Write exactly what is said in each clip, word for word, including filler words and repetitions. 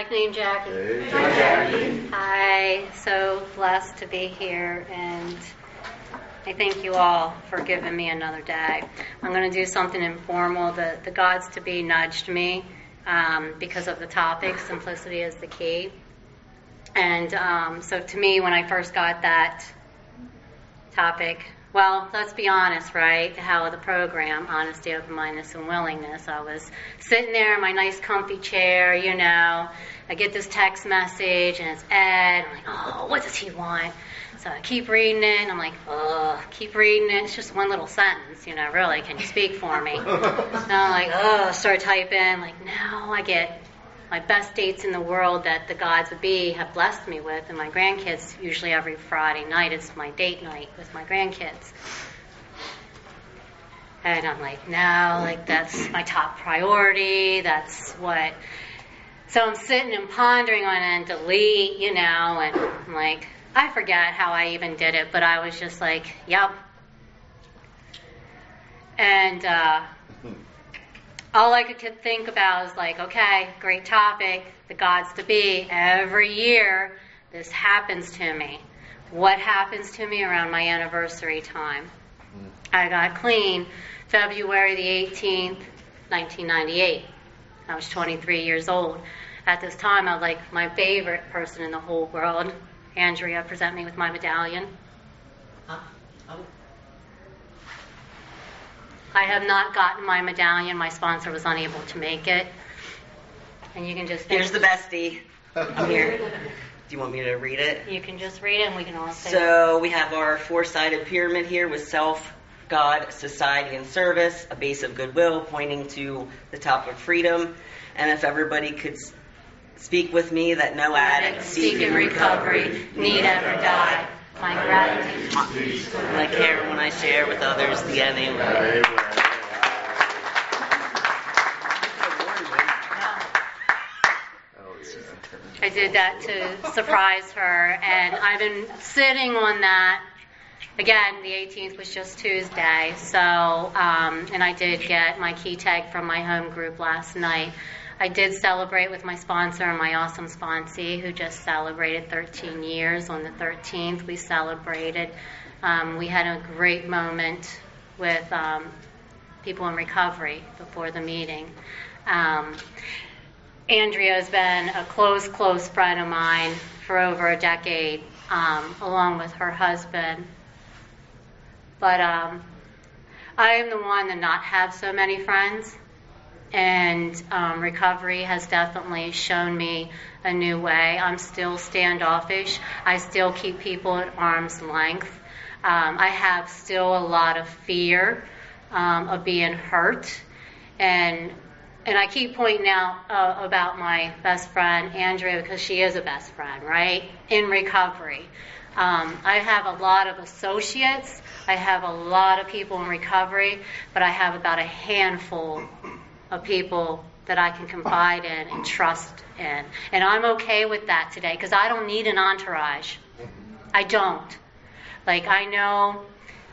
afternoon, Jackie. Hey, Jackie. Hi, so blessed to be here, and I thank you all for giving me another day. I'm going to do something informal. The, the gods to be nudged me um, because of the topic, simplicity is the key. And um, so to me, when I first got that topic, well, let's be honest, right? How the program, honesty, open-mindedness, and willingness. I was sitting there in my nice comfy chair, you know. I get this text message, and it's Ed. I'm like, oh, what does he want? So I keep reading it, and I'm like, oh, keep reading it. It's just one little sentence, you know, really. Can you speak for me? And I'm like, oh, start typing. Like, now I get my best dates in the world that the gods would be have blessed me with, and my grandkids, usually every Friday night is my date night with my grandkids. And I'm like, no, like that's my top priority, that's what. So I'm sitting and pondering on it and delete, you know, and I'm like, I forget how I even did it, but I was just like, yep. And uh all I could think about is like, okay, great topic, the gods to be. Every year, this happens to me. What happens to me around my anniversary time? I got clean February the eighteenth, nineteen ninety-eight. I was twenty-three years old. At this time, I was like my favorite person in the whole world. Andrea, present me with my medallion. Huh? Oh. I have not gotten my medallion. My sponsor was unable to make it. And you can just... Here's the bestie. I'm here. Do you want me to read it? You can just read it and we can all say... So we have our four-sided pyramid here with self, God, society, and service, a base of goodwill pointing to the top of freedom. And if everybody could speak with me that no addict seeking recovery need ever die. My gratitude. I care when I share with others the enemy. I did that to surprise her, and I've been sitting on that. Again, the eighteenth was just Tuesday, so, um, and I did get my key tag from my home group last night. I did celebrate with my sponsor and my awesome sponsee, who just celebrated thirteen years. On the thirteenth, we celebrated. Um, we had a great moment with um, people in recovery before the meeting. Um, Andrea has been a close, close friend of mine for over a decade, um, along with her husband. But um, I am the one to not have so many friends. And um, recovery has definitely shown me a new way. I'm still standoffish. I still keep people at arm's length. Um, I have still a lot of fear um, of being hurt. And and I keep pointing out uh, about my best friend, Andrea, because she is a best friend, right, in recovery. Um, I have a lot of associates. I have a lot of people in recovery, but I have about a handful of people that I can confide in and trust in. And I'm okay with that today because I don't need an entourage. I don't. Like, I know,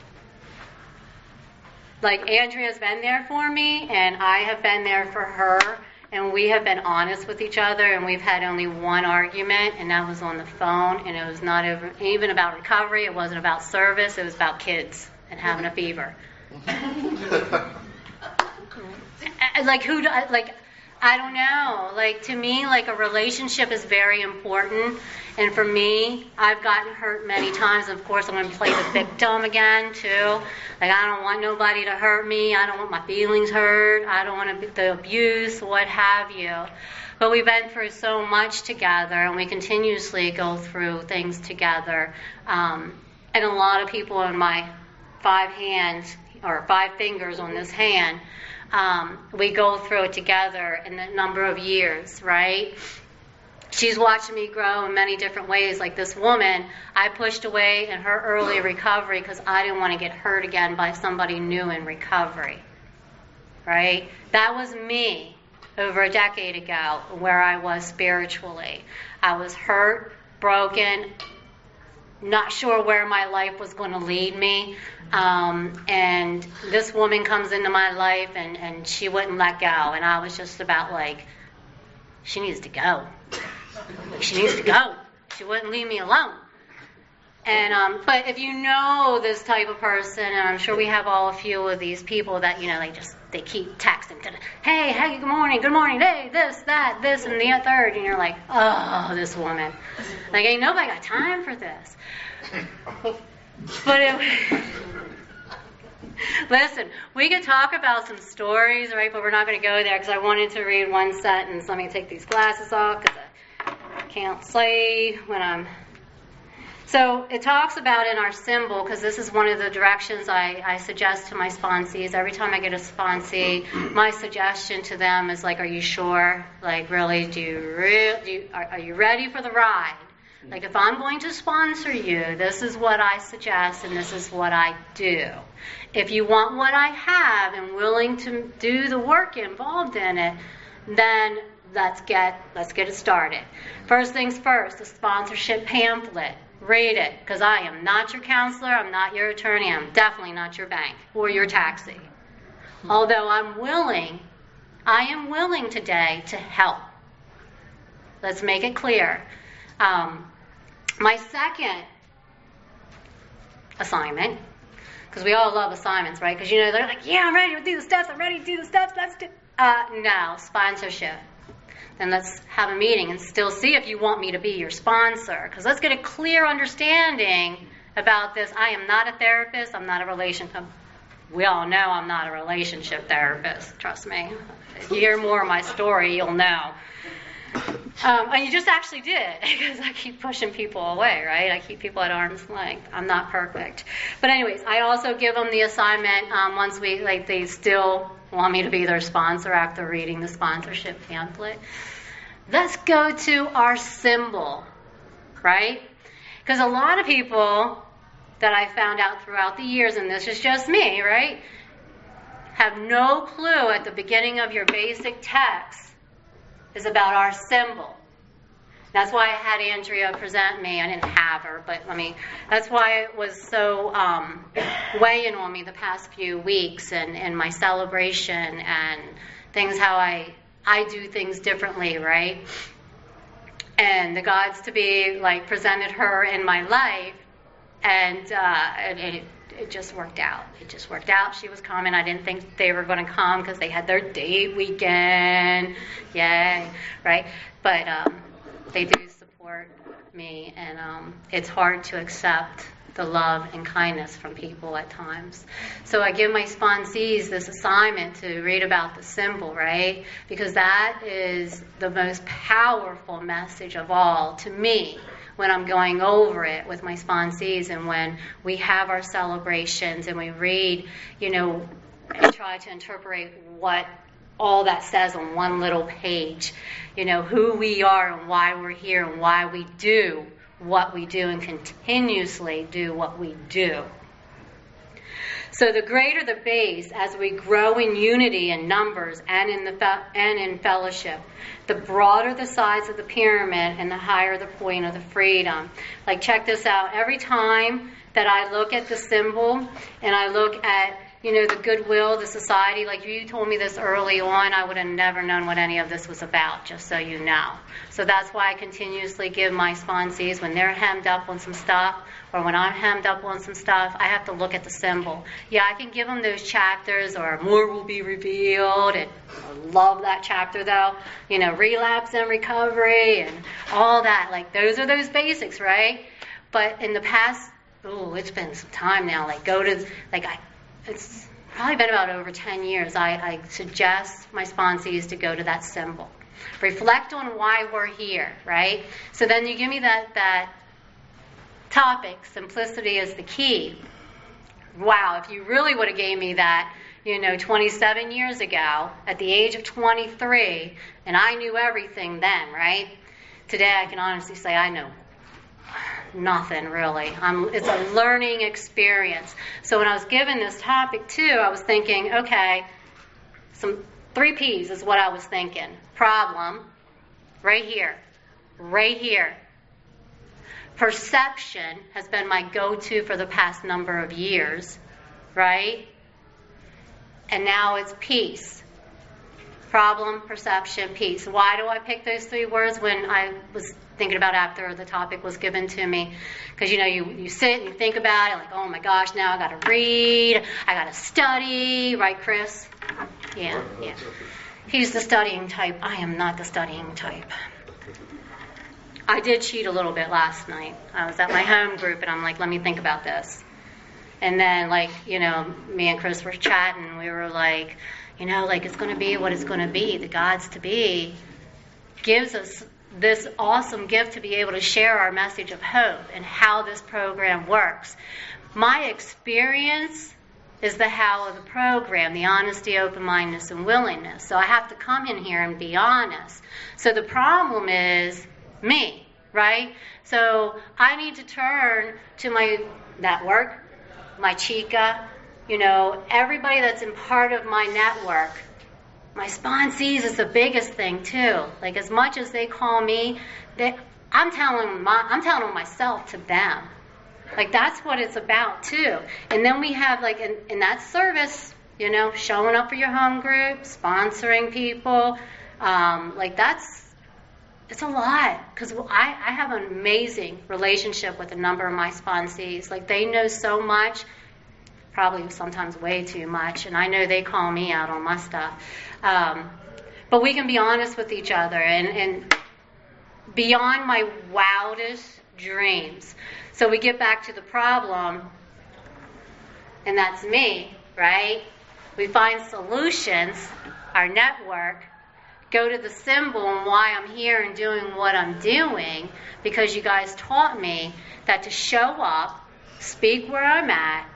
like, Andrea's been there for me, and I have been there for her, and we have been honest with each other, and we've had only one argument, and that was on the phone, and it was not even about recovery, it wasn't about service, it was about kids and having a fever. Like, who, like, I don't know. Like, to me, like, a relationship is very important. And for me, I've gotten hurt many times. Of course, I'm going to play the victim again, too. Like, I don't want nobody to hurt me. I don't want my feelings hurt. I don't want to, the abuse, what have you. But we've been through so much together, and we continuously go through things together. Um, and a lot of people in my five hands, or five fingers on this hand, Um, we go through it together in a number of years, right? She's watching me grow in many different ways. Like this woman, I pushed away in her early recovery because I didn't want to get hurt again by somebody new in recovery, right? That was me over a decade ago where I was spiritually. I was hurt, broken, not sure where my life was going to lead me. Um, and this woman comes into my life, and, and she wouldn't let go. And I was just about like, she needs to go. She needs to go. She wouldn't leave me alone. And um, but if you know this type of person, and I'm sure we have all a few of these people that, you know, they just, they keep texting, hey, hey, good morning, good morning, hey, this, that, this, and the third, and you're like, oh, this woman. Like, ain't nobody got time for this. But it, listen, we could talk about some stories, right, but we're not going to go there because I wanted to read one sentence. Let me take these glasses off because I can't see when I'm... So it talks about in our symbol, because this is one of the directions I, I suggest to my sponsees. Every time I get a sponsee, my suggestion to them is like, are you sure? Like, really, do you, re- do you are, are you ready for the ride? Like, if I'm going to sponsor you, this is what I suggest and this is what I do. If you want what I have and willing to do the work involved in it, then let's get let's get it started. First things first, the sponsorship pamphlet. Read it, because I am not your counselor, I'm not your attorney, I'm definitely not your bank or your taxi. Although I'm willing, I am willing today to help. Let's make it clear. Um, my second assignment, because we all love assignments, right? Because, you know, they're like, yeah, I'm ready to do the steps, I'm ready to do the steps, let's do... Uh, no, sponsorship. Then let's have a meeting and still see if you want me to be your sponsor. Because let's get a clear understanding about this. I am not a therapist. I'm not a relationship. We all know I'm not a relationship therapist. Trust me. If you hear more of my story, you'll know. Um, and you just actually did, because I keep pushing people away, right? I keep people at arm's length. I'm not perfect. But anyways, I also give them the assignment um, once we, like, they still want me to be their sponsor after reading the sponsorship pamphlet. Let's go to our symbol, right? Because a lot of people that I found out throughout the years, and this is just me, right, have no clue at the beginning of your basic text is about our symbol. That's why I had Andrea present me. I didn't have her, but I mean, that's why it was so um, weighing on me the past few weeks, and, and my celebration and things, how I I do things differently, right? And the gods to be like presented her in my life, and, uh, and it, it just worked out. It just worked out. She was coming. I didn't think they were going to come because they had their date weekend. Yay, right? But um, they do support me, and um, it's hard to accept the love and kindness from people at times. So I give my sponsees this assignment to read about the symbol, right? Because that is the most powerful message of all to me when I'm going over it with my sponsees, and when we have our celebrations and we read, you know, and try to interpret what all that says on one little page. You know, who we are and why we're here and why we do what we do and continuously do what we do. So the greater the base, as we grow in unity in numbers and in the fe- and in fellowship, the broader the sides of the pyramid and the higher the point of the freedom. Like, check this out. Every time that I look at the symbol and I look at, you know, the goodwill, the society, like you told me this early on, I would have never known what any of this was about, just so you know. So that's why I continuously give my sponsees, when they're hemmed up on some stuff, or when I'm hemmed up on some stuff, I have to look at the symbol. Yeah, I can give them those chapters, or more will be revealed, and I love that chapter though, you know, relapse and recovery, and all that. Like, those are those basics, right? But in the past, oh, it's been some time now, like, go to, like, I, it's probably been about over ten years, I, I suggest my sponsees to go to that symbol. Reflect on why we're here, right? So then you give me that, that topic, simplicity is the key. Wow, if you really would have gave me that, you know, twenty-seven years ago, at the age of twenty-three, and I knew everything then, right? Today I can honestly say I know nothing, really. I'm, it's a learning experience. So when I was given this topic, too, I was thinking, okay, some three P's is what I was thinking. Problem, right here, right here. Perception has been my go-to for the past number of years, right? And now it's peace. problem, perception, peace. Why do I pick those three words when I was thinking about after the topic was given to me? Because, you know, you, you sit and you think about it, like, oh my gosh, now I got to read, I got to study, right, Chris? Yeah, yeah. He's the studying type. I am not the studying type. I did cheat a little bit last night. I was at my home group, and I'm like, let me think about this. And then, like, you know, me and Chris were chatting. We were like, you know, like, it's going to be what it's going to be. The God's to be gives us this awesome gift to be able to share our message of hope and how this program works. My experience is the how of the program, the honesty, open-mindedness, and willingness. So I have to come in here and be honest. So the problem is me, right? So I need to turn to my network, my chica, you know, everybody that's in part of my network. My sponsees is the biggest thing too. Like, as much as they call me, they, I'm telling my, I'm telling myself to them. Like, that's what it's about too. And then we have, like, in, in that service, you know, showing up for your home group, sponsoring people, um, like that's. It's a lot, because I, I have an amazing relationship with a number of my sponsees. Like, they know so much, probably sometimes way too much, and I know they call me out on my stuff. Um, but we can be honest with each other, and, and beyond my wildest dreams. So we get back to the problem, and that's me, right? We find solutions, our network, go to the symbol and why I'm here and doing what I'm doing, because you guys taught me that to show up, speak where I'm at,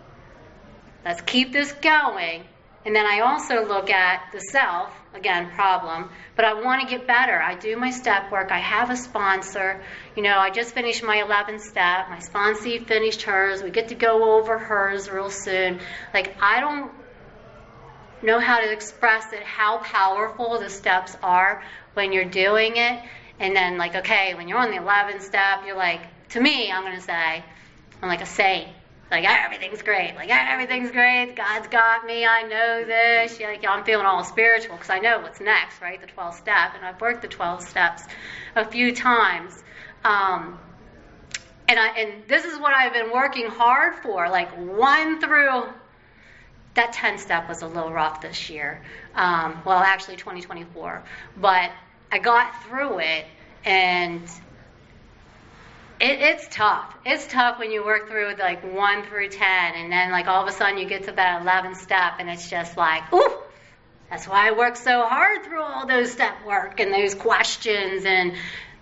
let's keep this going, and then I also look at the self, again, problem, but I want to get better. I do my step work. I have a sponsor. You know, I just finished my eleventh step. My sponsee finished hers. We get to go over hers real soon. Like, I don't know how to express it, how powerful the steps are when you're doing it. And then, like, okay, when you're on the eleventh step, you're like, to me, I'm going to say, I'm like a saint. Like, everything's great. Like, everything's great. God's got me. I know this. Like, I'm feeling all spiritual because I know what's next, right? The twelfth step. And I've worked the twelve steps a few times. Um, and I and this is what I've been working hard for, like one through. That ten step was a little rough this year. Um, well, actually twenty twenty-four. But I got through it, and it, it's tough. It's tough when you work through like one through ten, and then like all of a sudden you get to that eleventh step, and it's just like, ooh, that's why I work so hard through all those step work and those questions and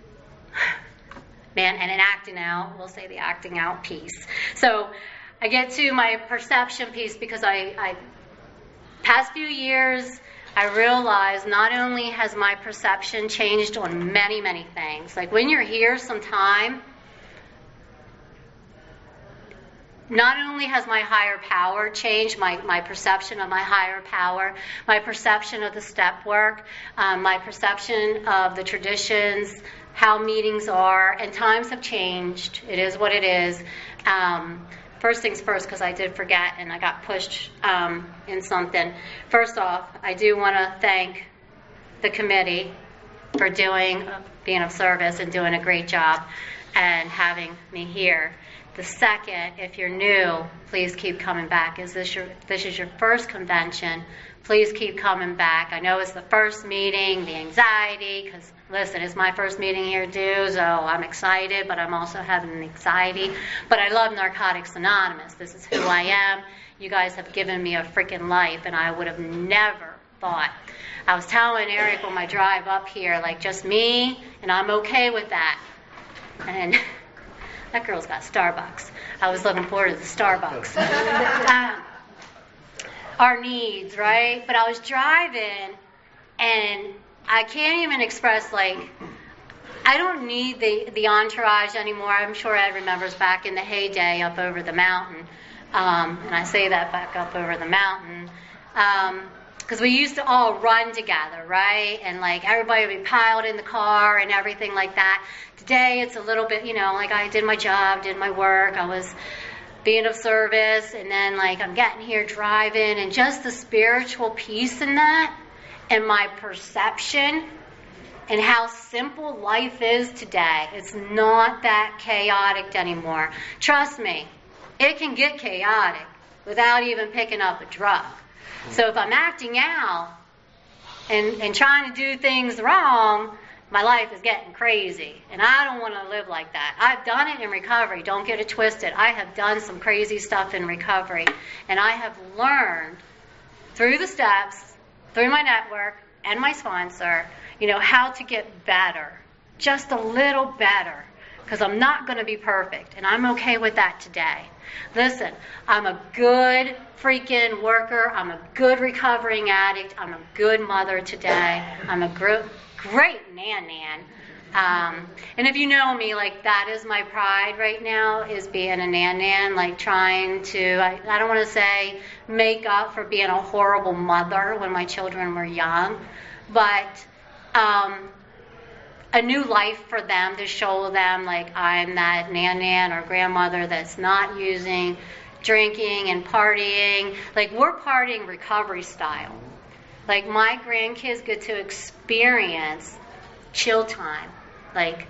man, and an acting out. We'll say the acting out piece. So I get to my perception piece because I, I, past few years, I realized not only has my perception changed on many, many things. Like when you're here sometime, not only has my higher power changed, my, my perception of my higher power, my perception of the step work, um, my perception of the traditions, how meetings are, and times have changed. It is what it is. Um, First things first, because I did forget and I got pushed um, in something. First off, I do want to thank the committee for doing, being of service and doing a great job and having me here. The second, if you're new, please keep coming back. Is this your, this is your first convention, please keep coming back. I know it's the first meeting, the anxiety, because listen, it's my first meeting here too, so I'm excited, but I'm also having anxiety. But I love Narcotics Anonymous. This is who I am. You guys have given me a freaking life, and I would have never thought. I was telling Eric on my drive up here, like, just me, and I'm okay with that. And that girl's got Starbucks. I was looking forward to the Starbucks. um, our needs, right? But I was driving, and I can't even express, like, I don't need the, the entourage anymore. I'm sure Ed remembers back in the heyday up over the mountain. Um, and I say that back up over the mountain. Because um, we used to all run together, right? And, like, everybody would be piled in the car and everything like that. Today, it's a little bit, you know, like I did my job, did my work. I was being of service. And then, like, I'm getting here driving. And just the spiritual peace in that and my perception and how simple life is today. It's not that chaotic anymore. Trust me, it can get chaotic without even picking up a drug. So if I'm acting out and, and trying to do things wrong, my life is getting crazy. And I don't want to live like that. I've done it in recovery. Don't get it twisted. I have done some crazy stuff in recovery. And I have learned through the steps, through my network and my sponsor, you know, how to get better. Just a little better. Because I'm not going to be perfect. And I'm okay with that today. Listen, I'm a good freaking worker. I'm a good recovering addict. I'm a good mother today. I'm a gr- great nan-nan. Um, and if you know me, like, that is my pride right now, is being a nan-nan, like trying to, I, I don't want to say make up for being a horrible mother when my children were young, but um, a new life for them, to show them, like, I'm that nan-nan or grandmother that's not using, drinking and partying. Like, we're partying recovery style. Like, my grandkids get to experience chill time. Like,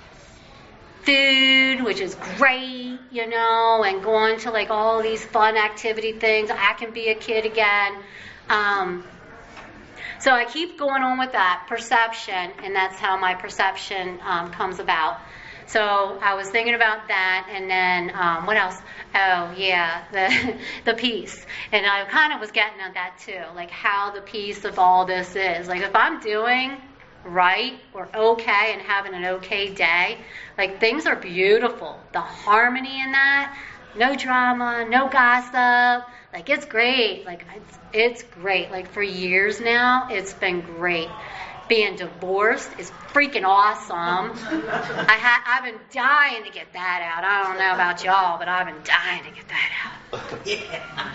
food, which is great, you know, and going to, like, all these fun activity things. I can be a kid again. Um, so I keep going on with that perception, and that's how my perception um, comes about. So I was thinking about that, and then um, what else? Oh, yeah, the the peace. And I kind of was getting at that too, like how the peace of all this is. Like, if I'm doing right or okay and having an okay day, like, things are beautiful. The harmony in that, no drama, no gossip. Like, it's great. Like, it's, it's great. Like, for years now, it's been great. Being divorced is freaking awesome. I ha- I've been dying to get that out. I don't know about y'all, but I've been dying to get that out. Yeah.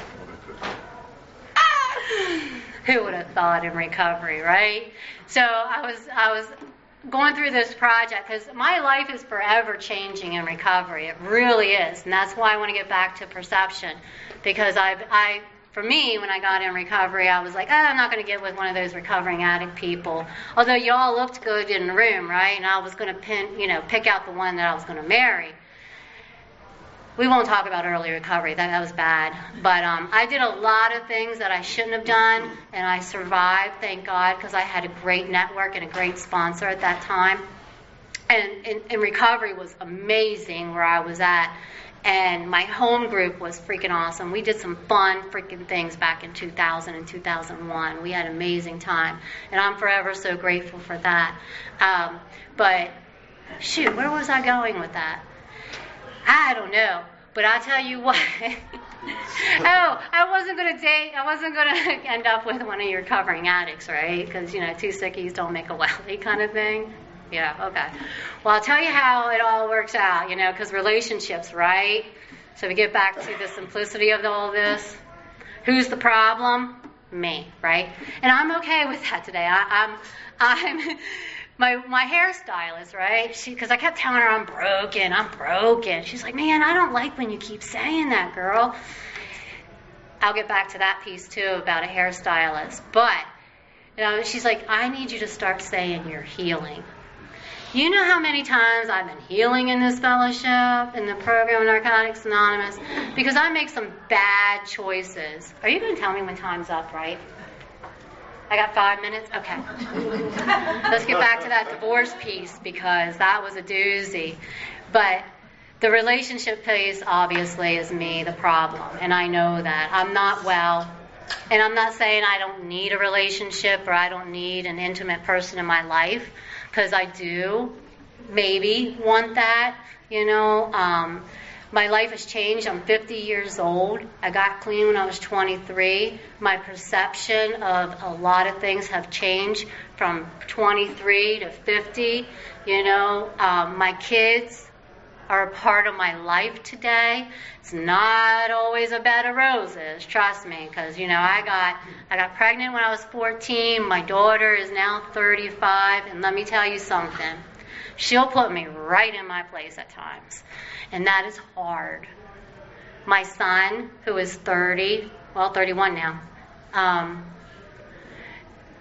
Who would have thought in recovery, right? So I was I was going through this project because my life is forever changing in recovery. It really is, and that's why I want to get back to perception, because I I. For me, when I got in recovery, I was like, oh, I'm not going to get with one of those recovering addict people. Although you all looked good in the room, right? And I was going to pin, you know, pick out the one that I was going to marry. We won't talk about early recovery. That, that was bad. But um, I did a lot of things that I shouldn't have done, and I survived, thank God, because I had a great network and a great sponsor at that time. And, and, and recovery was amazing where I was at. And my home group was freaking awesome. We did some fun freaking things back in two thousand and two thousand one. We had an amazing time. And I'm forever so grateful for that. Um, but, shoot, where was I going with that? I don't know. But I'll tell you what. oh, I wasn't going to date, I wasn't going to end up with one of your recovering addicts, right? Because, you know, two sickies don't make a welly kind of thing. Yeah, okay. Well, I'll tell you how it all works out, you know, because relationships, right? So we get back to the simplicity of all this. Who's the problem? Me, right? And I'm okay with that today. I, I'm, I'm, my my hairstylist, right? She, because I kept telling her I'm broken, I'm broken. She's like, man, I don't like when you keep saying that, girl. I'll get back to that piece too about a hairstylist. But, you know, she's like, I need you to start saying you're healing. You know how many times I've been healing in this fellowship, in the program of Narcotics Anonymous, because I make some bad choices. Are you going to tell me when time's up, right? I got five minutes? Okay. Let's get back to that divorce piece, because that was a doozy. But the relationship piece, obviously, is me, the problem. And I know that. I'm not well. And I'm not saying I don't need a relationship or I don't need an intimate person in my life, because I do maybe want that, you know. Um, my life has changed. I'm fifty years old. I got clean when I was twenty-three. My perception of a lot of things have changed from twenty-three to fifty. You know, um, my kids are a part of my life today. It's not always a bed of roses, trust me, because, you know, I got I got pregnant when I was fourteen. My daughter is now thirty-five, and let me tell you something. She'll put me right in my place at times, and that is hard. My son, who is thirty, well, thirty-one now, um,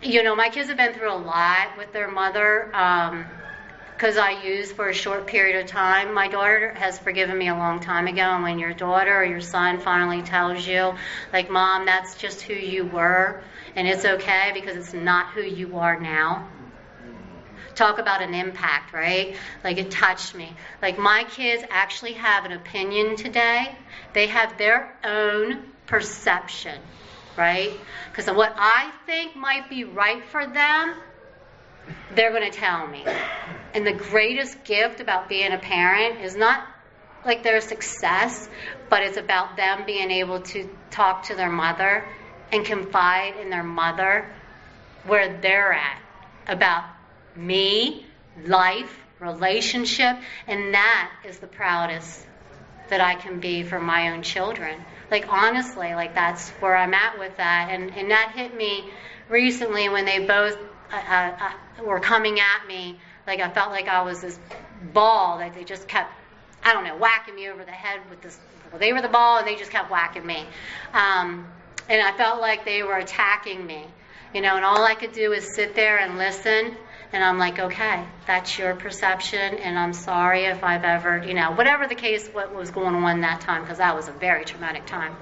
you know, my kids have been through a lot with their mother. Um, because I used for a short period of time. My daughter has forgiven me a long time ago, and when your daughter or your son finally tells you, like, Mom, that's just who you were, and it's okay because it's not who you are now. Talk about an impact, right? Like, it touched me. Like, my kids actually have an opinion today. They have their own perception, right? Because of what I think might be right for them, they're going to tell me. And the greatest gift about being a parent is not like their success, but it's about them being able to talk to their mother and confide in their mother where they're at about me, life, relationship, and that is the proudest that I can be for my own children. Like, honestly, like, that's where I'm at with that. And, and that hit me recently when they both uh, uh, were coming at me. Like, I felt like I was this ball that they just kept, I don't know, whacking me over the head with this. Well, they were the ball, and they just kept whacking me. Um, and I felt like they were attacking me, you know, and all I could do is sit there and listen. And I'm like, okay, that's your perception, and I'm sorry if I've ever, you know, whatever the case, what was going on that time, because that was a very traumatic time.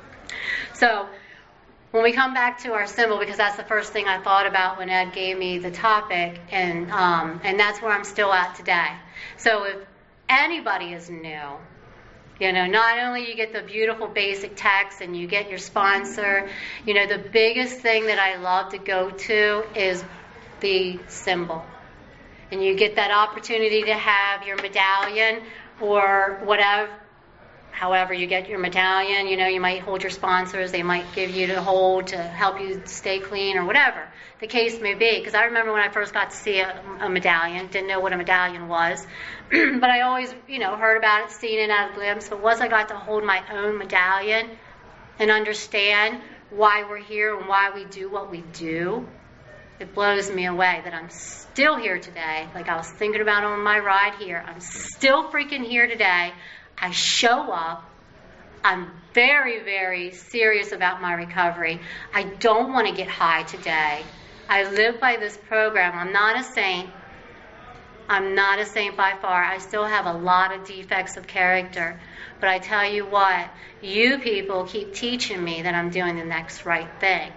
So when we come back to our symbol, because that's the first thing I thought about when Ed gave me the topic, and um, and that's where I'm still at today. So if anybody is new, you know, not only you get the beautiful basic text and you get your sponsor, you know, the biggest thing that I love to go to is the symbol. And you get that opportunity to have your medallion or whatever. However you get your medallion, you know, you might hold your sponsors, they might give you to hold to help you stay clean or whatever the case may be. Because I remember when I first got to see a, a medallion, didn't know what a medallion was, but I always, you know, heard about it, seen it at a glimpse. But once I got to hold my own medallion and understand why we're here and why we do what we do, it blows me away that I'm still here today. Like I was thinking about on my ride here, I'm still freaking here today. I show up. I'm very, very serious about my recovery. I don't want to get high today. I live by this program. I'm not a saint. I'm not a saint by far. I still have a lot of defects of character. But I tell you what, you people keep teaching me that I'm doing the next right thing.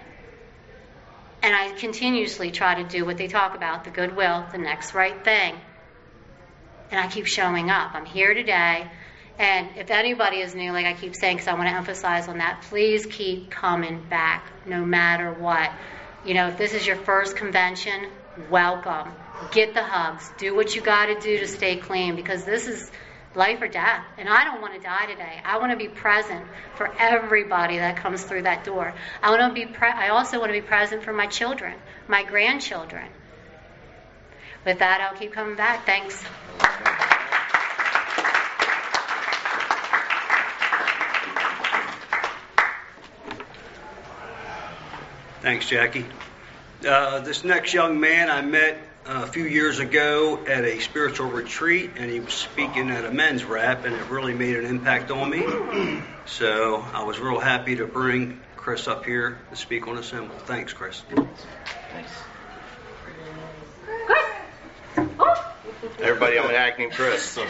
And I continuously try to do what they talk about, the goodwill, the next right thing. And I keep showing up. I'm here today. And if anybody is new, like I keep saying, because I want to emphasize on that, please keep coming back no matter what. You know, if this is your first convention, welcome. Get the hugs. Do what you got to do to stay clean, because this is life or death. And I don't want to die today. I want to be present for everybody that comes through that door. I want to be. Pre- I also want to be present for my children, my grandchildren. With that, I'll keep coming back. Thanks. Thanks, Jackie. Uh, this next young man I met uh, a few years ago at a spiritual retreat, and he was speaking at a men's rap, and it really made an impact on me. So I was real happy to bring Chris up here to speak on a symbol. Thanks, Chris. Thanks. Everybody, I'm an acting Chris. Study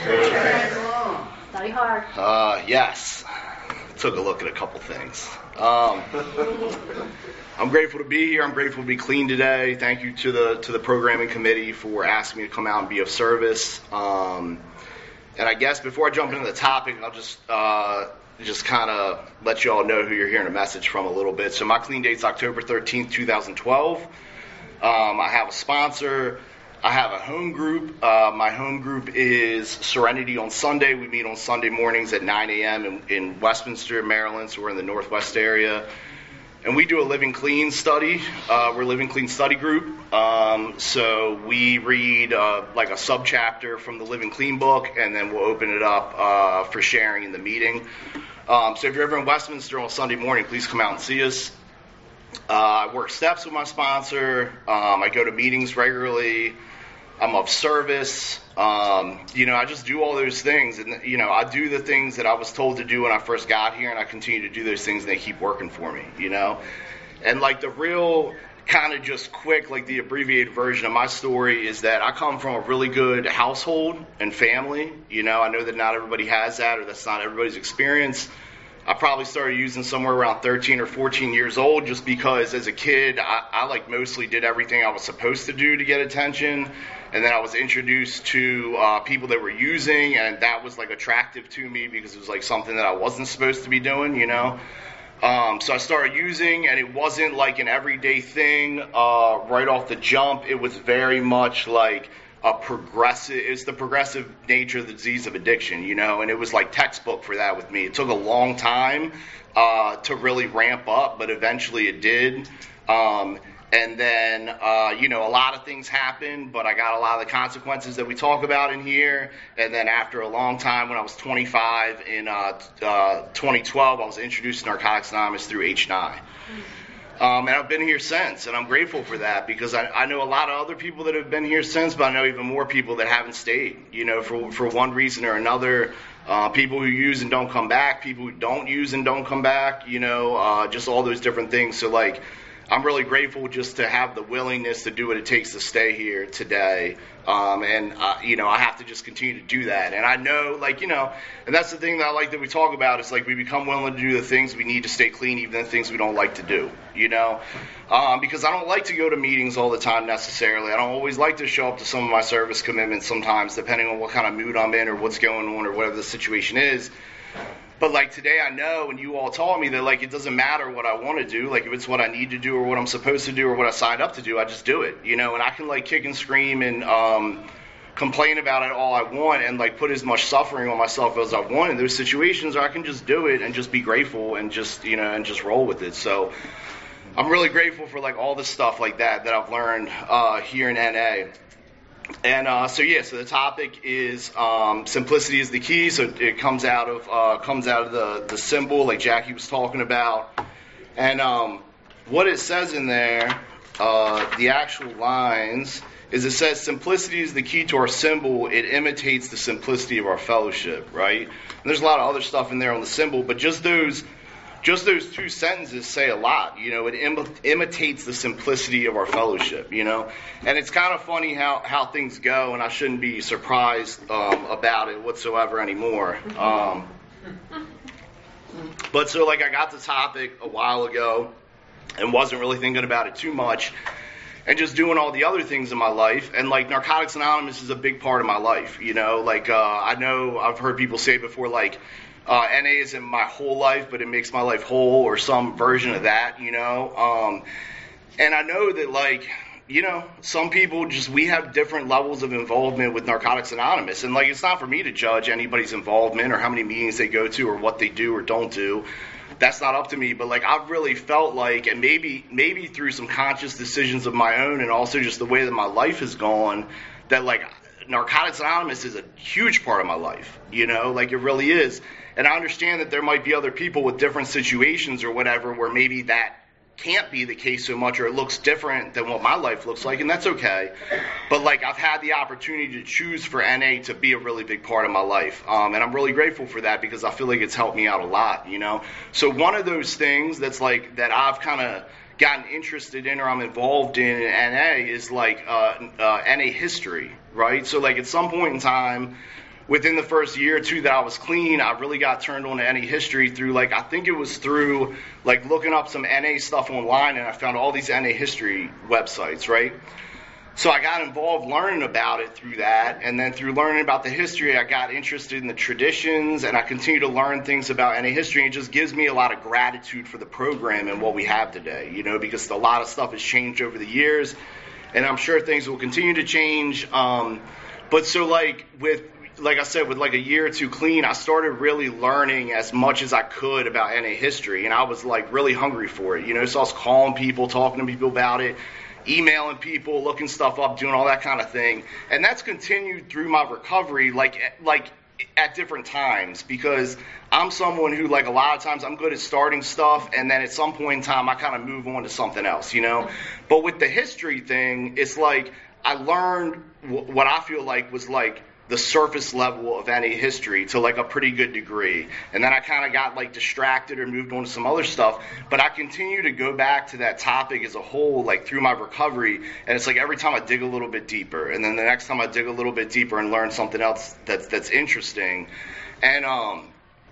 hard. Uh, yes. Took a look at a couple things. Um, I'm grateful to be here. I'm grateful to be clean today. Thank you to the to the programming committee for asking me to come out and be of service. Um, and I guess before I jump into the topic, I'll just uh, just kind of let you all know who you're hearing a message from a little bit. So my clean date's October thirteenth, twenty twelve. Um, I have a sponsor. I have a home group. Uh, my home group is Serenity on Sunday. We meet on Sunday mornings at nine a.m. in, in Westminster, Maryland, so we're in the Northwest area. And we do a Living Clean study. Uh, we're a Living Clean study group. Um, so we read uh, like a subchapter from the Living Clean book, and then we'll open it up uh, for sharing in the meeting. Um, so if you're ever in Westminster on Sunday morning, please come out and see us. Uh, I work steps with my sponsor. Um, I go to meetings regularly. I'm of service. Um, you know, I just do all those things. And, you know, I do the things that I was told to do when I first got here, and I continue to do those things, and they keep working for me, you know. And, like, the real kind of just quick, like the abbreviated version of my story is that I come from a really good household and family. You know, I know that not everybody has that, or that's not everybody's experience. I probably started using somewhere around thirteen or fourteen years old, just because as a kid, I, I like mostly did everything I was supposed to do to get attention. And then I was introduced to uh, people that were using, and that was like attractive to me because it was like something that I wasn't supposed to be doing, you know. Um, so I started using, and it wasn't like an everyday thing uh, right off the jump. It was very much like a progressive, it's the progressive nature of the disease of addiction, you know, and it was like textbook for that with me. It took a long time uh, to really ramp up, but eventually it did. Um, and then, uh, you know, a lot of things happened, but I got a lot of the consequences that we talk about in here. And then after a long time, when I was twenty-five in uh, uh, twenty twelve, I was introduced to Narcotics Anonymous through H N I. Um, and I've been here since, and I'm grateful for that because I, I know a lot of other people that have been here since, but I know even more people that haven't stayed, you know, for for one reason or another. Uh, people who use and don't come back, people who don't use and don't come back, you know, uh, just all those different things. So, like, I'm really grateful just to have the willingness to do what it takes to stay here today. Um, and, uh, you know, I have to just continue to do that. And I know, like, you know, and that's the thing that I like that we talk about is, like, we become willing to do the things we need to stay clean, even the things we don't like to do, you know. Um, because I don't like to go to meetings all the time necessarily. I don't always like to show up to some of my service commitments sometimes, depending on what kind of mood I'm in or what's going on or whatever the situation is. But, like, today I know, and you all taught me that, like, it doesn't matter what I want to do. Like, if it's what I need to do or what I'm supposed to do or what I signed up to do, I just do it, you know. And I can, like, kick and scream and um, complain about it all I want and, like, put as much suffering on myself as I want in those situations, or I can just do it and just be grateful and just, you know, and just roll with it. So I'm really grateful for, like, all the stuff like that that I've learned uh, here in N A. And uh, so yeah, so the topic is um, simplicity is the key. So it comes out of uh, comes out of the the symbol, like Jackie was talking about. And um, what it says in there, uh, the actual lines, is it says simplicity is the key to our symbol. It imitates the simplicity of our fellowship, right? And there's a lot of other stuff in there on the symbol, but just those. Just those two sentences say a lot, you know, it Im- imitates the simplicity of our fellowship, you know, and it's kind of funny how, how things go, and I shouldn't be surprised um, about it whatsoever anymore. Um, but so, like, I got the topic a while ago and wasn't really thinking about it too much and just doing all the other things in my life, and, like, Narcotics Anonymous is a big part of my life, you know, like, uh, I know I've heard people say before, like, Uh, N A isn't my whole life, but it makes my life whole, or some version of that, you know. Um, and I know that, like, you know, some people just, we have different levels of involvement with Narcotics Anonymous. And, like, it's not for me to judge anybody's involvement or how many meetings they go to or what they do or don't do. That's not up to me. But, like, I've really felt like, and maybe maybe through some conscious decisions of my own and also just the way that my life has gone, that, like, Narcotics Anonymous is a huge part of my life, you know, like, it really is. And I understand that there might be other people with different situations or whatever where maybe that can't be the case so much, or it looks different than what my life looks like, and that's okay. But, like, I've had the opportunity to choose for N A to be a really big part of my life, um, and I'm really grateful for that because I feel like it's helped me out a lot, you know. So one of those things that's, like, that I've kind of gotten interested in or I'm involved in in N A is, like, uh, uh, N A history, right? So, like, at some point in time, within the first year or two that I was clean, I really got turned on to N A history through, like, I think it was through, like, looking up some N A stuff online, and I found all these N A history websites, right? So I got involved learning about it through that, and then through learning about the history, I got interested in the traditions, and I continue to learn things about N A history, and it just gives me a lot of gratitude for the program and what we have today, you know, because a lot of stuff has changed over the years, and I'm sure things will continue to change. Um, but so, like, with Like I said, with like a year or two clean, I started really learning as much as I could about N A history, and I was, like, really hungry for it, you know, so I was calling people, talking to people about it, emailing people, looking stuff up, doing all that kind of thing, and that's continued through my recovery, like, like at different times, because I'm someone who, like, a lot of times I'm good at starting stuff, and then at some point in time I kind of move on to something else, you know, but with the history thing, it's like I learned w- what I feel like was, like, the surface level of N A history to like a pretty good degree. And then I kind of got like distracted or moved on to some other stuff. But I continue to go back to that topic as a whole, like through my recovery. And it's like every time I dig a little bit deeper, and then the next time I dig a little bit deeper and learn something else that's that's interesting. And um,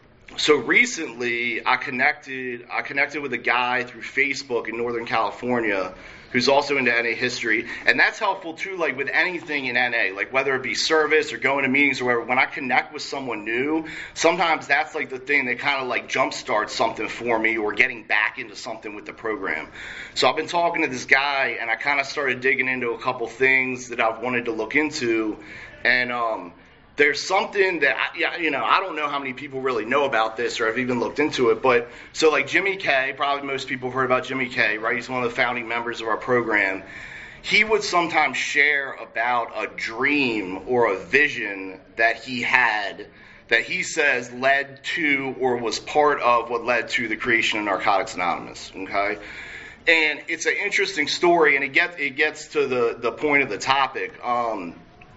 so recently I connected I connected with a guy through Facebook in Northern California who's also into N A history, and that's helpful too, like with anything in N A, like whether it be service or going to meetings or whatever. When I connect with someone new, sometimes that's like the thing that kind of like jumpstarts something for me, or getting back into something with the program. So I've been talking to this guy, and I kind of started digging into a couple things that I've wanted to look into, and um, there's something that, I, yeah, you know, I don't know how many people really know about this or have even looked into it, but so like Jimmy Kay, probably most people have heard about Jimmy Kay, right? He's one of the founding members of our program. He would sometimes share about a dream or a vision that he had that he says led to or was part of what led to the creation of Narcotics Anonymous, okay? And it's an interesting story, and it gets, it gets to the, the point of the topic, um,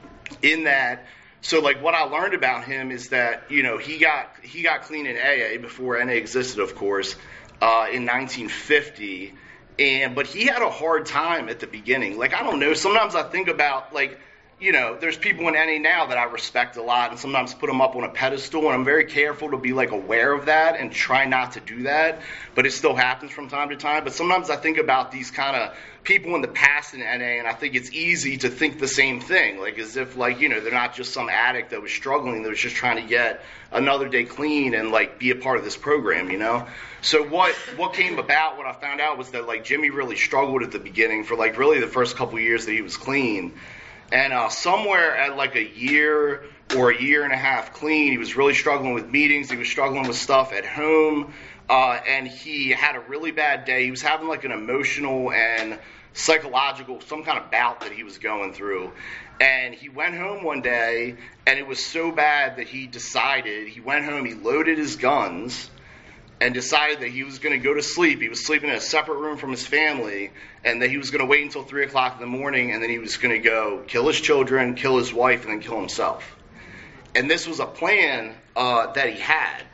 in that, so like what I learned about him is that, you know, he got he got clean in A A before N A existed, of course, uh, in nineteen fifty, and but he had a hard time at the beginning. Like, I don't know, sometimes I think about, like, you know, there's people in N A now that I respect a lot, and sometimes put them up on a pedestal, and I'm very careful to be like aware of that and try not to do that, but it still happens from time to time. But sometimes I think about these kind of people in the past in N A, and I think it's easy to think the same thing, like as if, like, you know, they're not just some addict that was struggling, that was just trying to get another day clean and like be a part of this program, you know. So what what came about, what I found out was that like Jimmy really struggled at the beginning for like really the first couple years that he was clean. And uh, somewhere at like a year or a year and a half clean, he was really struggling with meetings. He was struggling with stuff at home. Uh, and he had a really bad day. He was having like an emotional and psychological, some kind of bout that he was going through. And he went home one day, and it was so bad that he decided, he went home, he loaded his guns, and decided that he was going to go to sleep. He was sleeping in a separate room from his family, and that he was going to wait until three o'clock in the morning, and then he was going to go kill his children, kill his wife, and then kill himself. And this was a plan uh, that he had.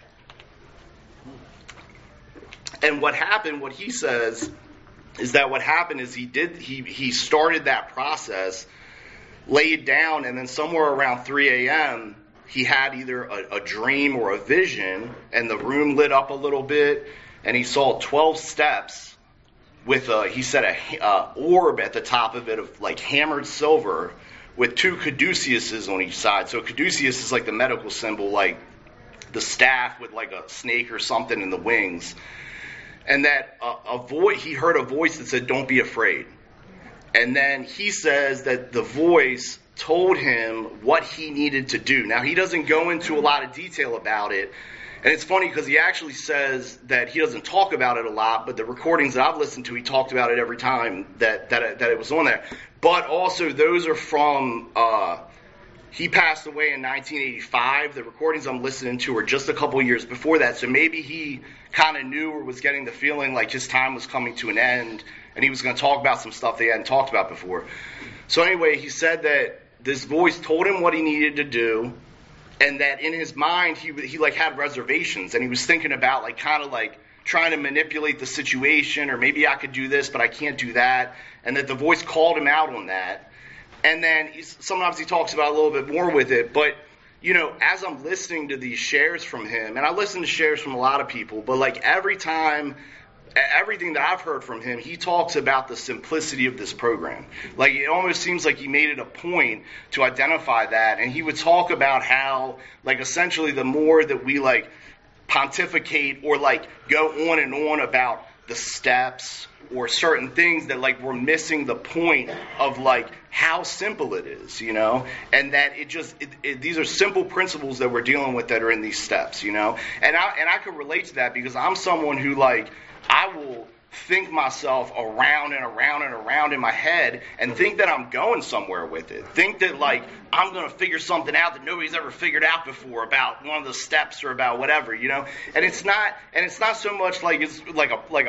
And what happened, what he says, is that what happened is he did, he, he started that process, laid down, and then somewhere around three a.m., he had either a, a dream or a vision, and the room lit up a little bit, and he saw twelve steps with a, he said, a uh, orb at the top of it of like hammered silver with two caduceuses on each side. So caduceus is like the medical symbol, like the staff with like a snake or something in the wings. And that uh, a voice, he heard a voice that said, "Don't be afraid." And then he says that the voice told him what he needed to do. Now, he doesn't go into a lot of detail about it. And it's funny because he actually says that he doesn't talk about it a lot, but the recordings that I've listened to, he talked about it every time that that it, that it was on there. But also, those are from, uh, he passed away in nineteen eighty-five. The recordings I'm listening to are just a couple years before that. So maybe he kind of knew or was getting the feeling like his time was coming to an end, and he was going to talk about some stuff they hadn't talked about before. So anyway, he said that this voice told him what he needed to do, and that in his mind, he he like had reservations, and he was thinking about like kind of like trying to manipulate the situation, or maybe I could do this, but I can't do that, and that the voice called him out on that. And then he, sometimes he talks about a little bit more with it, but you know, as I'm listening to these shares from him, and I listen to shares from a lot of people, but like every time, everything that I've heard from him, he talks about the simplicity of this program. Like, it almost seems like he made it a point to identify that, and he would talk about how, like, essentially the more that we, like, pontificate or, like, go on and on about the steps or certain things, that, like, we're missing the point of, like, how simple it is, you know, and that it just, it, it, these are simple principles that we're dealing with that are in these steps, you know, and I, and I can relate to that because I'm someone who, like, I will think myself around and around and around in my head and think that I'm going somewhere with it. Think that, like, I'm going to figure something out that nobody's ever figured out before about one of the steps or about whatever, you know? And it's not, and it's not so much like it's like a, like a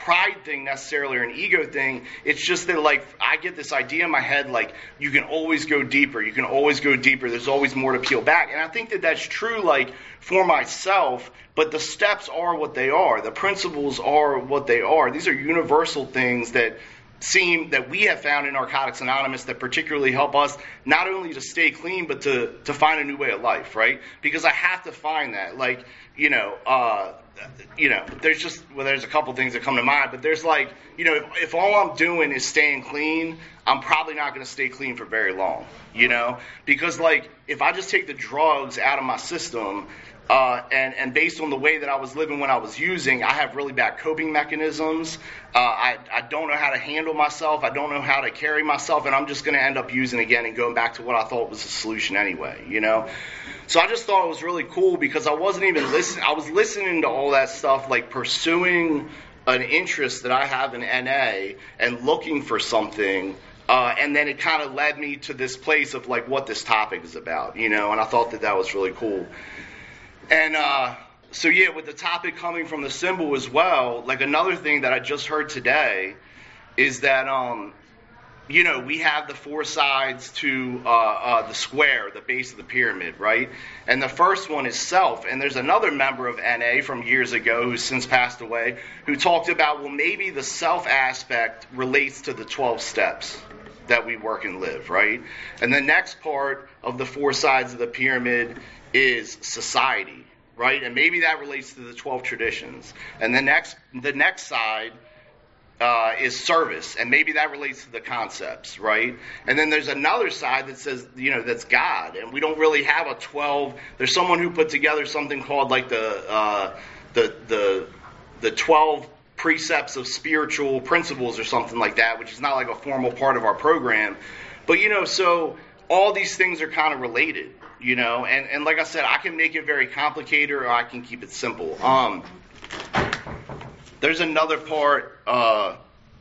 pride thing necessarily or an ego thing. It's just that, like, I get this idea in my head, like, you can always go deeper. You can always go deeper. There's always more to peel back. And I think that that's true, like, for myself, but the steps are what they are. The principles are what they are. These are universal things that seem that we have found in Narcotics Anonymous that particularly help us not only to stay clean, but to, to find a new way of life, right? Because I have to find that. Like, you know, uh, you know, there's just, well, there's a couple things that come to mind, but there's like, you know, if, if all I'm doing is staying clean, I'm probably not going to stay clean for very long, you know? Because, like, if I just take the drugs out of my system, Uh, and, and based on the way that I was living when I was using, I have really bad coping mechanisms. Uh, I, I don't know how to handle myself. I don't know how to carry myself, and I'm just going to end up using again and going back to what I thought was the solution anyway, you know? So I just thought it was really cool because I wasn't even listening. I was listening to all that stuff, like pursuing an interest that I have in N A and looking for something. Uh, and then it kind of led me to this place of like what this topic is about, you know? And I thought that that was really cool. And uh, so, yeah, with the topic coming from the symbol as well, like another thing that I just heard today is that, um, you know, we have the four sides to uh, uh, the square, the base of the pyramid, right? And the first one is self. And there's another member of N A from years ago who's since passed away who talked about, well, maybe the self aspect relates to the twelve steps that we work and live, right? And the next part of the four sides of the pyramid is society, right? And maybe that relates to the twelve traditions. And the next the next side uh, is service, and maybe that relates to the concepts, right? And then there's another side that says, you know, that's God, and we don't really have a twelve. There's someone who put together something called like the uh, the the the twelve precepts of spiritual principles or something like that, which is not like a formal part of our program. But, you know, so all these things are kind of related. You know, and, and like I said, I can make it very complicated or I can keep it simple. Um, there's another part uh,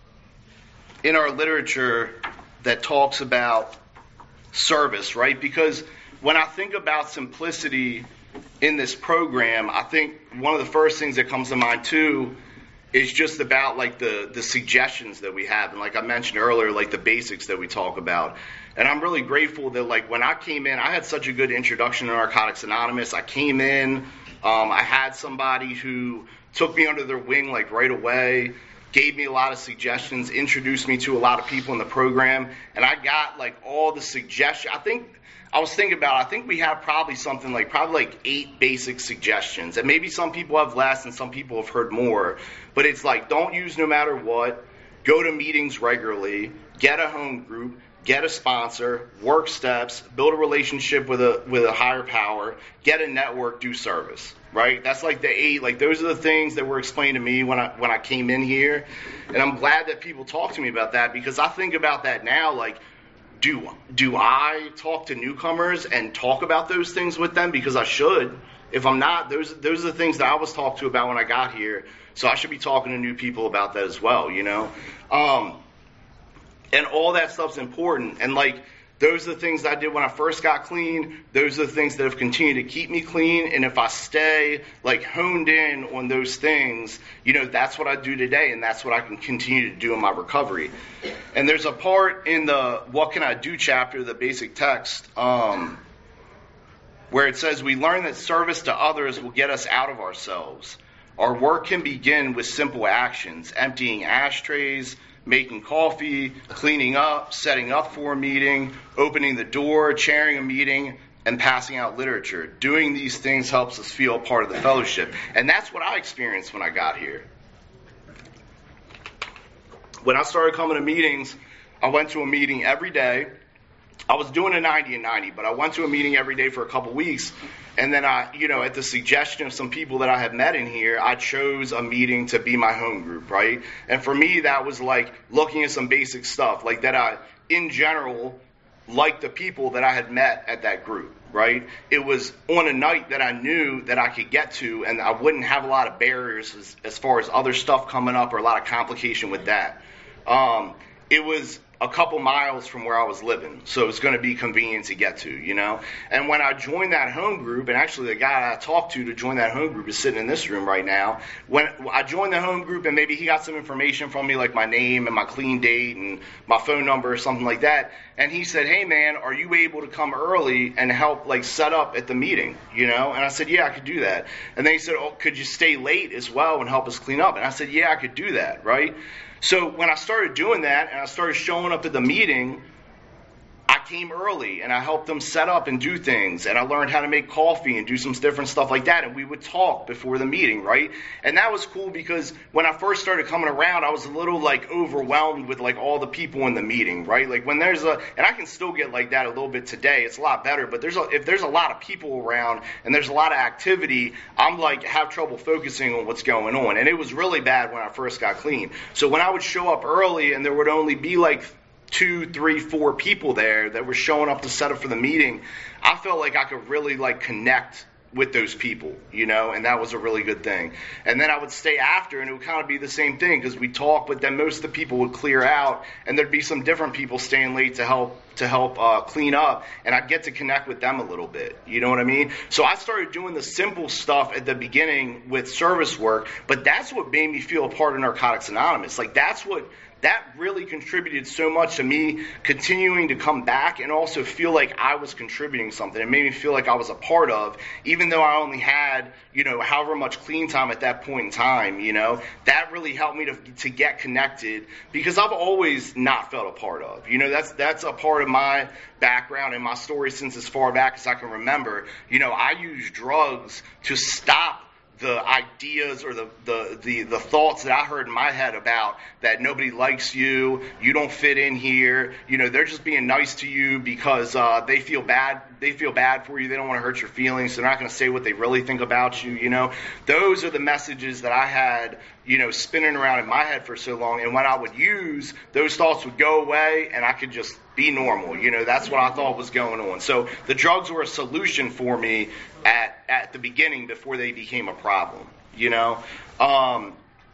in our literature that talks about service, right? Because when I think about simplicity in this program, I think one of the first things that comes to mind too is just about like the, the suggestions that we have. And like I mentioned earlier, like the basics that we talk about. And I'm really grateful that, like, when I came in, I had such a good introduction to Narcotics Anonymous. I came in, um, I had somebody who took me under their wing, like, right away, gave me a lot of suggestions, introduced me to a lot of people in the program, and I got, like, all the suggestions. I think, I was thinking about, I think we have probably something like, probably like eight basic suggestions. And maybe some people have less and some people have heard more. But it's like, don't use no matter what, go to meetings regularly, get a home group, get a sponsor, work steps, build a relationship with a with a higher power, get a network, do service, right? That's like the eight, like those are the things that were explained to me when I when I came in here. And I'm glad that people talk to me about that because I think about that now, like, do do I talk to newcomers and talk about those things with them? Because I should. If I'm not, those those are the things that I was talked to about when I got here. So I should be talking to new people about that as well, you know? Um, And all that stuff's important. And, like, those are the things that I did when I first got clean. Those are the things that have continued to keep me clean. And if I stay, like, honed in on those things, you know, that's what I do today. And that's what I can continue to do in my recovery. And there's a part in the What Can I Do chapter, the basic text, um, where it says, we learn that service to others will get us out of ourselves. Our work can begin with simple actions, emptying ashtrays, making coffee, cleaning up, setting up for a meeting, opening the door, chairing a meeting, and passing out literature. Doing these things helps us feel a part of the fellowship. And that's what I experienced when I got here. When I started coming to meetings, I went to a meeting every day. I was doing a ninety and ninety, but I went to a meeting every day for a couple weeks. And then I, you know, at the suggestion of some people that I had met in here, I chose a meeting to be my home group, right? And for me, that was like looking at some basic stuff, like that I, in general, liked the people that I had met at that group, right? It was on a night that I knew that I could get to, and I wouldn't have a lot of barriers as, as far as other stuff coming up or a lot of complication with that. Um, it was a couple miles from where I was living, so it's going to be convenient to get to, you know. And when I joined that home group, and actually the guy I talked to to join that home group is sitting in this room right now. When I joined the home group, and maybe he got some information from me, like my name and my clean date and my phone number or something like that, and he said, "Hey man, are you able to come early and help like set up at the meeting?" You know, and I said, "Yeah, I could do that." And then he said, "Oh, could you stay late as well and help us clean up?" And I said, "Yeah, I could do that," right? So when I started doing that and I started showing up at the meeting, I came early and I helped them set up and do things, and I learned how to make coffee and do some different stuff like that, and we would talk before the meeting, right? And that was cool because when I first started coming around, I was a little like overwhelmed with like all the people in the meeting, right? Like when there's a, and I can still get like that a little bit today, it's a lot better, but there's a, if there's a lot of people around and there's a lot of activity, I'm like have trouble focusing on what's going on, and it was really bad when I first got clean. So when I would show up early and there would only be like two, three, four people there that were showing up to set up for the meeting, I felt like I could really like connect with those people, you know, and that was a really good thing. And then I would stay after, and it would kind of be the same thing because we talk, but then most of the people would clear out, and there'd be some different people staying late to help to help uh, clean up, and I'd get to connect with them a little bit. You know what I mean? So I started doing the simple stuff at the beginning with service work, but that's what made me feel a part of Narcotics Anonymous. Like that's what That really contributed so much to me continuing to come back and also feel like I was contributing something. It made me feel like I was a part of, even though I only had, you know, however much clean time at that point in time, you know. That really helped me to to get connected because I've always not felt a part of. You know, that's that's a part of my background and my story since as far back as I can remember. You know, I used drugs to stop the ideas or the, the, the, the thoughts that I heard in my head about that nobody likes you, you don't fit in here, you know, they're just being nice to you because uh, they feel bad, they feel bad for you, they don't want to hurt your feelings, so they're not going to say what they really think about you, you know. Those are the messages that I had, you know, spinning around in my head for so long, and when I would use, those thoughts would go away and I could just be normal, you know, that's what I thought was going on. So the drugs were a solution for me at, at the beginning before they became a problem, you know. Um,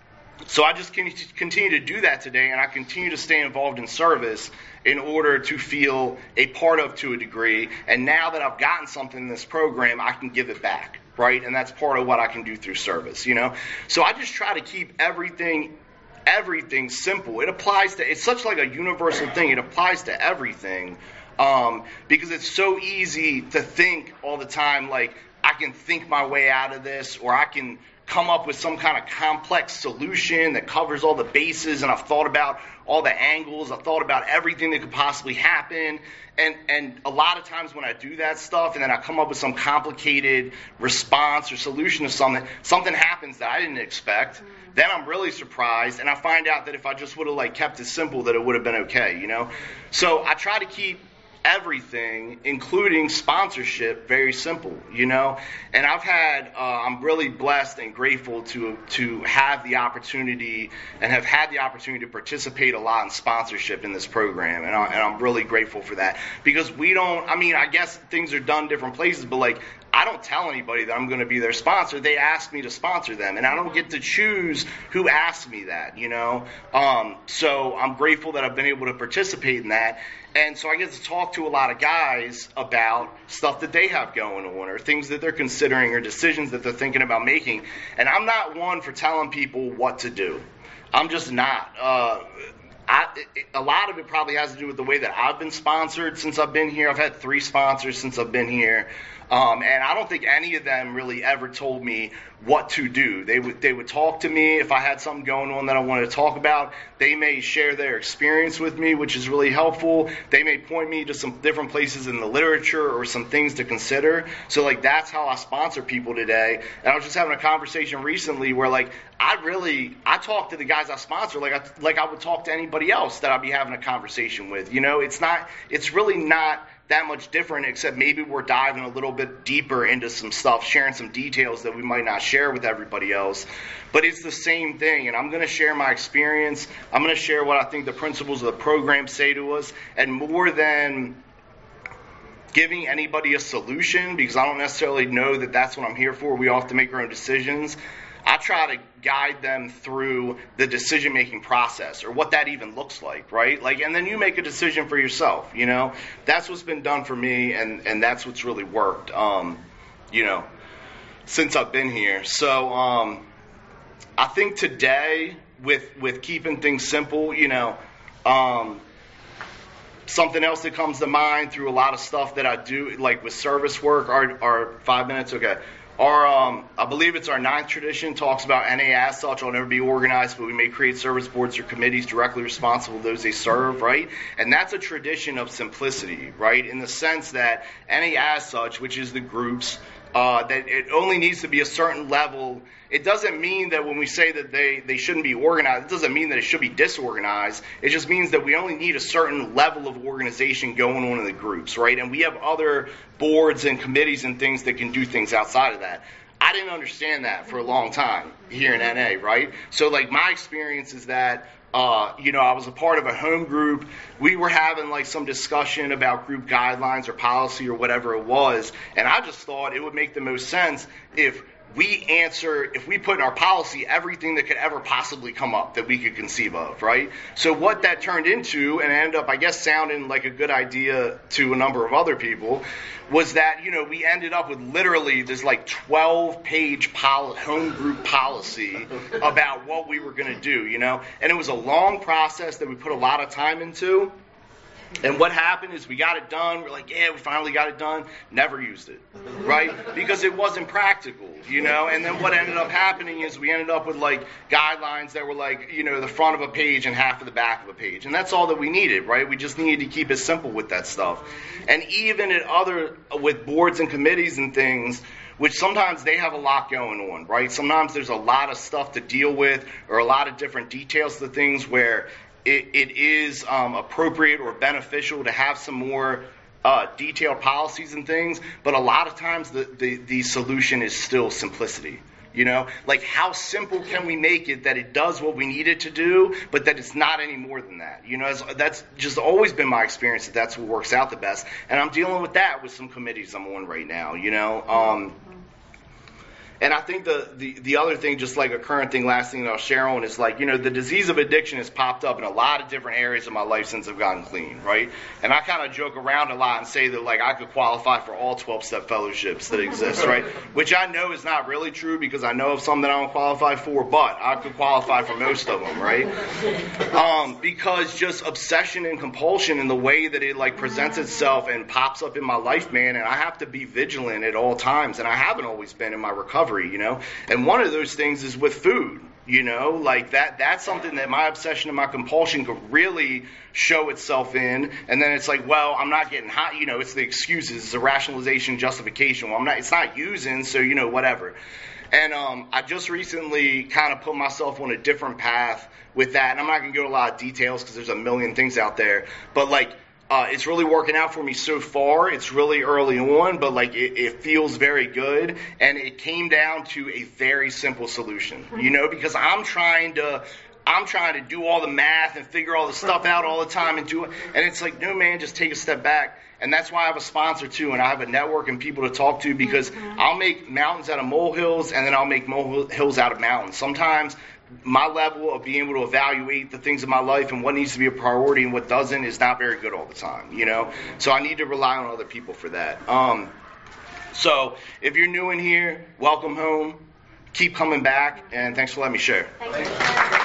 so I just can continue to do that today, and I continue to stay involved in service in order to feel a part of to a degree. And now that I've gotten something in this program, I can give it back, right? And that's part of what I can do through service, you know. So I just try to keep everything everything simple. It applies to, it's such like a universal thing. It applies to everything um, because it's so easy to think all the time like I can think my way out of this, or I can come up with some kind of complex solution that covers all the bases, and I've thought about all the angles, I've thought about everything that could possibly happen, and and a lot of times when I do that stuff and then I come up with some complicated response or solution to something, something happens that I didn't expect, then I'm really surprised, and I find out that if I just would have like kept it simple, that it would have been okay, you know. So I try to keep everything, including sponsorship, very simple, you know. And I've had, uh, I'm really blessed and grateful to to have the opportunity and have had the opportunity to participate a lot in sponsorship in this program, and, I, and I'm really grateful for that because we don't. I mean, I guess things are done different places, but like I don't tell anybody that I'm going to be their sponsor. They ask me to sponsor them, and I don't get to choose who asks me that, you know. Um, so I'm grateful that I've been able to participate in that. And so I get to talk to a lot of guys about stuff that they have going on or things that they're considering or decisions that they're thinking about making. And I'm not one for telling people what to do. I'm just not. Uh, I, it, a lot of it probably has to do with the way that I've been sponsored since I've been here. I've had three sponsors since I've been here. Um, and I don't think any of them really ever told me what to do. They would they would talk to me if I had something going on that I wanted to talk about. They may share their experience with me, which is really helpful. They may point me to some different places in the literature or some things to consider. So like that's how I sponsor people today. And I was just having a conversation recently where like I really I talk to the guys I sponsor like I like I would talk to anybody else that I'd be having a conversation with. You know, it's not it's really not that much different, except maybe we're diving a little bit deeper into some stuff, sharing some details that we might not share with everybody else. But it's the same thing, and I'm going to share my experience. I'm going to share what I think the principles of the program say to us, and more than giving anybody a solution, because I don't necessarily know that that's what I'm here for. We all have to make our own decisions. I try to guide them through the decision-making process, or what that even looks like, right? Like, and then you make a decision for yourself, you know? That's what's been done for me, and, and that's what's really worked, um, you know, since I've been here. So um, I think today, with with keeping things simple, you know, um, something else that comes to mind through a lot of stuff that I do, like with service work, our, our five minutes, okay. Our, um, I believe it's our ninth tradition, talks about N A as such will never be organized, but we may create service boards or committees directly responsible to those they serve, right? And that's a tradition of simplicity, right? In the sense that N A as such, which is the groups, uh, that it only needs to be a certain level. It doesn't mean that when we say that they, they shouldn't be organized, it doesn't mean that it should be disorganized. It just means that we only need a certain level of organization going on in the groups, right? And we have other boards and committees and things that can do things outside of that. I didn't understand that for a long time here in N A, right? So, like, my experience is that, uh, you know, I was a part of a home group. We were having, like, some discussion about group guidelines or policy or whatever it was, and I just thought it would make the most sense if we answer, if we put in our policy everything that could ever possibly come up that we could conceive of, right? So what that turned into, and ended up, I guess, sounding like a good idea to a number of other people, was that, you know, we ended up with literally this like twelve-page poli- home group policy about what we were going to do, you know? And it was a long process that we put a lot of time into. And what happened is we got it done. We're like, yeah, we finally got it done. Never used it, right? Because it wasn't practical, you know? And then what ended up happening is we ended up with, like, guidelines that were, like, you know, the front of a page and half of the back of a page. And that's all that we needed, right? We just needed to keep it simple with that stuff. And even at other, with boards and committees and things, which sometimes they have a lot going on, right? Sometimes there's a lot of stuff to deal with, or a lot of different details to things where It, it is um, appropriate or beneficial to have some more uh, detailed policies and things, but a lot of times the, the, the solution is still simplicity. You know, like, how simple can we make it that it does what we need it to do, but that it's not any more than that? You know, that's just always been my experience, that that's what works out the best. And I'm dealing with that with some committees I'm on right now, you know. Um, And I think the, the, the other thing, just like a current thing, last thing that I'll share on, is like, you know, the disease of addiction has popped up in a lot of different areas of my life since I've gotten clean, right? And I kind of joke around a lot and say that, like, I could qualify for all twelve-step fellowships that exist, right? Which I know is not really true, because I know of some that I don't qualify for, but I could qualify for most of them, right? Um, because just obsession and compulsion and the way that it, like, presents itself and pops up in my life, man, and I have to be vigilant at all times, and I haven't always been in my recovery. You know, and one of those things is with food, you know, like that, that's something that my obsession and my compulsion could really show itself in. And then it's like, well, I'm not getting hot, you know, it's the excuses, it's a rationalization, justification. Well, I'm not, it's not using, so, you know, whatever. And um, I just recently kind of put myself on a different path with that. And I'm not going to go into a lot of details because there's a million things out there, but like, Uh, it's really working out for me so far. It's really early on, but like it, it feels very good. And it came down to a very simple solution, you know, because I'm trying to, I'm trying to do all the math and figure all the stuff out all the time and do it. And it's like, no, man, just take a step back. And that's why I have a sponsor too, and I have a network and people to talk to, because mm-hmm. I'll make mountains out of molehills, and then I'll make molehills out of mountains. Sometimes my level of being able to evaluate the things in my life and what needs to be a priority and what doesn't is not very good all the time, you know? So I need to rely on other people for that. Um, so if you're new in here, welcome home. Keep coming back, and thanks for letting me share. Thank you.